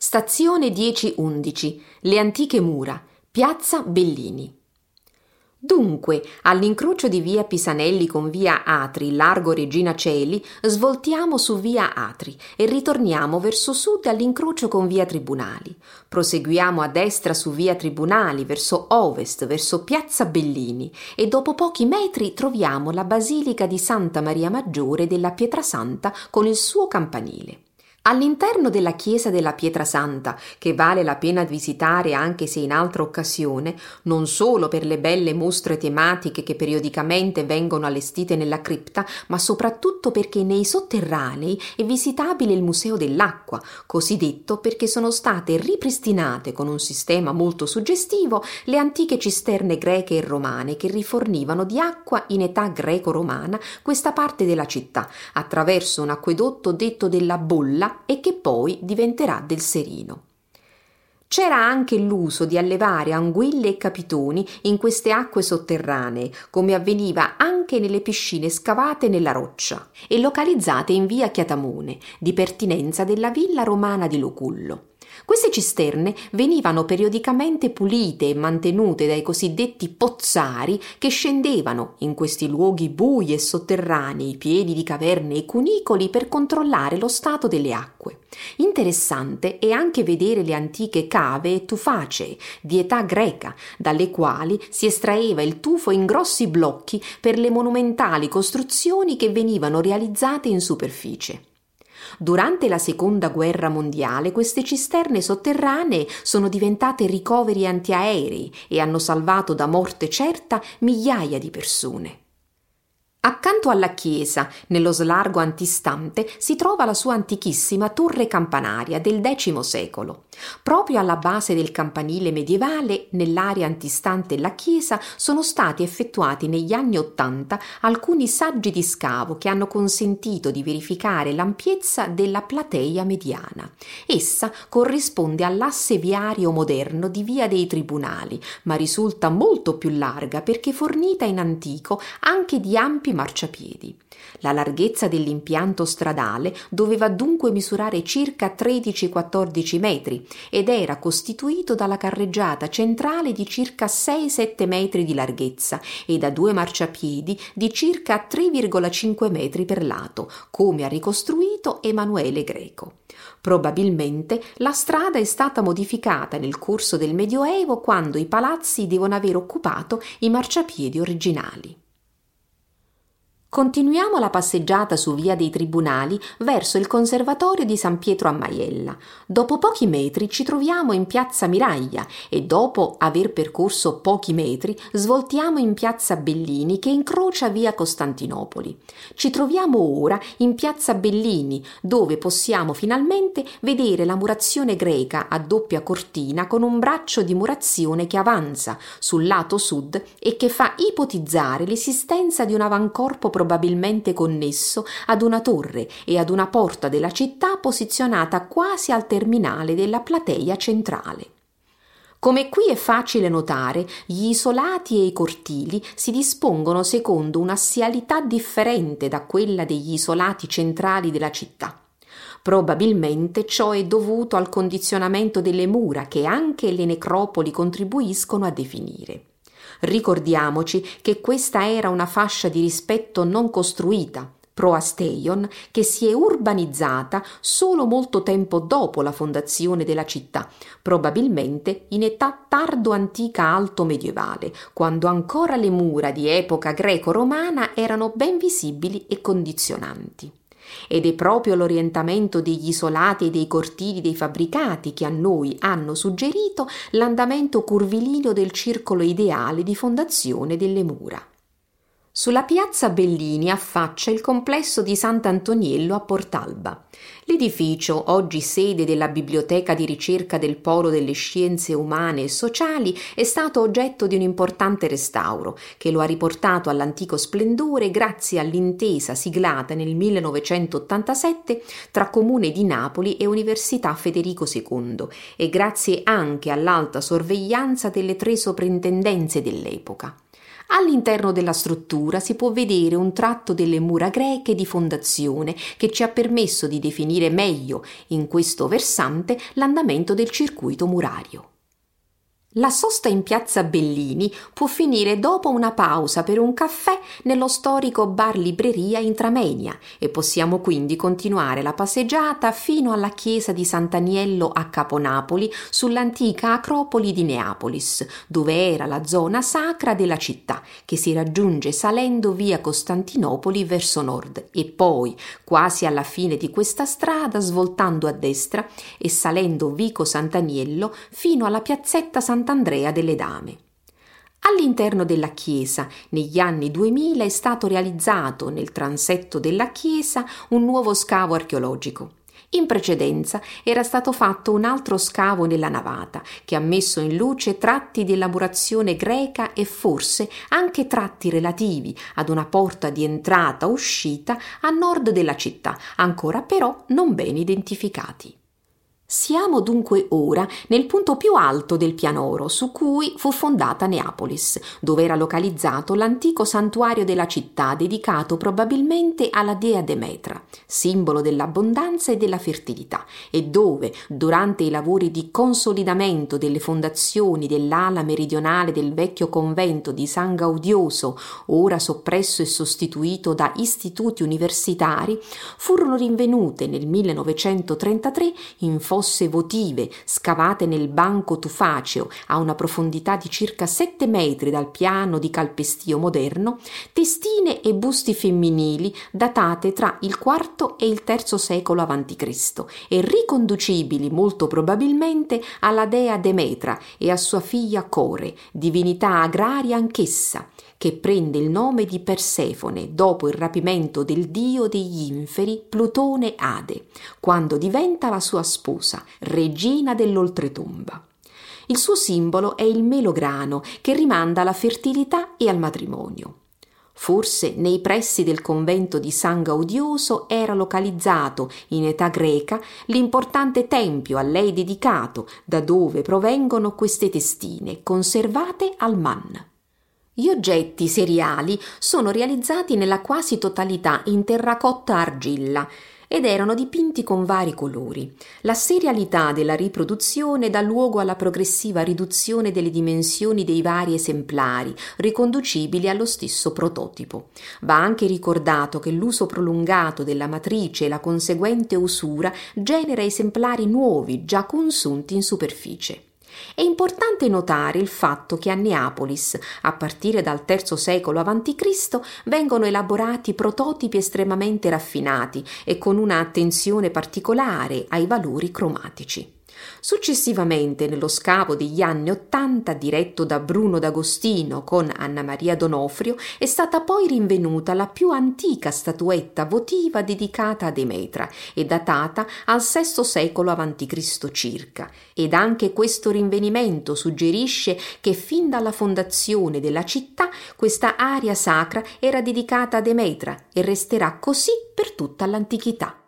Stazione 10-11, le antiche mura, piazza Bellini. Dunque, all'incrocio di via Pisanelli con via Atri, largo Regina Coeli, svoltiamo su via Atri e ritorniamo verso sud all'incrocio con via Tribunali. Proseguiamo a destra su via Tribunali, verso ovest, verso piazza Bellini e dopo pochi metri troviamo la basilica di Santa Maria Maggiore della Pietrasanta con il suo campanile. All'interno della chiesa della Pietrasanta, che vale la pena visitare anche se in altra occasione, non solo per le belle mostre tematiche che periodicamente vengono allestite nella cripta, ma soprattutto perché nei sotterranei è visitabile il Museo dell'Acqua, cosiddetto perché sono state ripristinate con un sistema molto suggestivo le antiche cisterne greche e romane che rifornivano di acqua in età greco-romana questa parte della città, attraverso un acquedotto detto della Bolla e che poi diventerà del Serino. C'era anche l'uso di allevare anguille e capitoni in queste acque sotterranee, come avveniva anche nelle piscine scavate nella roccia e localizzate in via Chiatamone, di pertinenza della villa romana di Locullo. Queste cisterne venivano periodicamente pulite e mantenute dai cosiddetti pozzari che scendevano in questi luoghi bui e sotterranei, pieni di caverne e cunicoli per controllare lo stato delle acque. Interessante è anche vedere le antiche cave e tufacee di età greca, dalle quali si estraeva il tufo in grossi blocchi per le monumentali costruzioni che venivano realizzate in superficie. Durante la Seconda Guerra Mondiale queste cisterne sotterranee sono diventate ricoveri antiaerei e hanno salvato da morte certa migliaia di persone. Accanto alla chiesa, nello slargo antistante, si trova la sua antichissima torre campanaria del X secolo. Proprio alla base del campanile medievale, nell'area antistante la chiesa, sono stati effettuati negli anni '80 alcuni saggi di scavo che hanno consentito di verificare l'ampiezza della platea mediana. Essa corrisponde all'asse viario moderno di via dei Tribunali, ma risulta molto più larga perché fornita in antico anche di ampi marciapiedi. La larghezza dell'impianto stradale doveva dunque misurare circa 13-14 metri ed era costituito dalla carreggiata centrale di circa 6-7 metri di larghezza e da due marciapiedi di circa 3,5 metri per lato, come ha ricostruito Emanuele Greco. Probabilmente la strada è stata modificata nel corso del Medioevo quando i palazzi devono aver occupato i marciapiedi originali. Continuiamo la passeggiata su via dei Tribunali verso il conservatorio di San Pietro a Maiella. Dopo pochi metri ci troviamo in piazza Miraglia e dopo aver percorso pochi metri svoltiamo in piazza Bellini che incrocia via Costantinopoli. Ci troviamo ora in piazza Bellini dove possiamo finalmente vedere la murazione greca a doppia cortina con un braccio di murazione che avanza sul lato sud e che fa ipotizzare l'esistenza di un avancorpo probabilmente connesso ad una torre e ad una porta della città posizionata quasi al terminale della platea centrale. Come qui è facile notare, gli isolati e i cortili si dispongono secondo un'assialità differente da quella degli isolati centrali della città. Probabilmente ciò è dovuto al condizionamento delle mura che anche le necropoli contribuiscono a definire. Ricordiamoci che questa era una fascia di rispetto non costruita, Proasteion, che si è urbanizzata solo molto tempo dopo la fondazione della città, probabilmente in età tardo-antica alto-medievale, quando ancora le mura di epoca greco-romana erano ben visibili e condizionanti. Ed è proprio l'orientamento degli isolati e dei cortili dei fabbricati che a noi hanno suggerito l'andamento curvilineo del circolo ideale di fondazione delle mura. Sulla piazza Bellini affaccia il complesso di Sant'Antoniello a Portalba. L'edificio, oggi sede della Biblioteca di ricerca del Polo delle Scienze Umane e Sociali, è stato oggetto di un importante restauro che lo ha riportato all'antico splendore grazie all'intesa siglata nel 1987 tra Comune di Napoli e Università Federico II e grazie anche all'alta sorveglianza delle 3 soprintendenze dell'epoca. All'interno della struttura si può vedere un tratto delle mura greche di fondazione che ci ha permesso di definire meglio in questo versante l'andamento del circuito murario. La sosta in piazza Bellini può finire dopo una pausa per un caffè nello storico bar libreria Intramenia e possiamo quindi continuare la passeggiata fino alla chiesa di Sant'Aniello a Caponapoli sull'antica acropoli di Neapolis, dove era la zona sacra della città, che si raggiunge salendo via Costantinopoli verso nord e poi, quasi alla fine di questa strada, svoltando a destra e salendo vico Sant'Aniello fino alla piazzetta Sant'Andrea delle Dame. All'interno della chiesa, negli anni 2000, è stato realizzato nel transetto della chiesa un nuovo scavo archeologico. In precedenza era stato fatto un altro scavo nella navata che ha messo in luce tratti di elaborazione greca e forse anche tratti relativi ad una porta di entrata-uscita a nord della città, ancora però non ben identificati. Siamo dunque ora nel punto più alto del pianoro su cui fu fondata Neapolis, dove era localizzato l'antico santuario della città dedicato probabilmente alla dea Demetra, simbolo dell'abbondanza e della fertilità, e dove, durante i lavori di consolidamento delle fondazioni dell'ala meridionale del vecchio convento di San Gaudioso, ora soppresso e sostituito da istituti universitari, furono rinvenute nel 1933 in fosse votive scavate nel banco tufaceo a una profondità di circa 7 metri dal piano di calpestio moderno, testine e busti femminili datate tra il IV e il III secolo a.C. e riconducibili molto probabilmente alla dea Demetra e a sua figlia Core, divinità agraria anch'essa, che prende il nome di Persefone dopo il rapimento del dio degli inferi Plutone Ade, quando diventa la sua sposa, regina dell'oltretomba. Il suo simbolo è il melograno, che rimanda alla fertilità e al matrimonio. Forse nei pressi del convento di San Gaudioso era localizzato, in età greca, l'importante tempio a lei dedicato, da dove provengono queste testine, conservate al Man. Gli oggetti seriali sono realizzati nella quasi totalità in terracotta argilla ed erano dipinti con vari colori. La serialità della riproduzione dà luogo alla progressiva riduzione delle dimensioni dei vari esemplari, riconducibili allo stesso prototipo. Va anche ricordato che l'uso prolungato della matrice e la conseguente usura genera esemplari nuovi già consunti in superficie. È importante notare il fatto che a Neapolis, a partire dal III secolo a.C., vengono elaborati prototipi estremamente raffinati e con una attenzione particolare ai valori cromatici. Successivamente, nello scavo degli anni '80, diretto da Bruno D'Agostino con Anna Maria Donofrio, è stata poi rinvenuta la più antica statuetta votiva dedicata a Demetra e datata al VI secolo a.C. circa, ed anche questo rinvenimento suggerisce che fin dalla fondazione della città questa area sacra era dedicata a Demetra e resterà così per tutta l'antichità.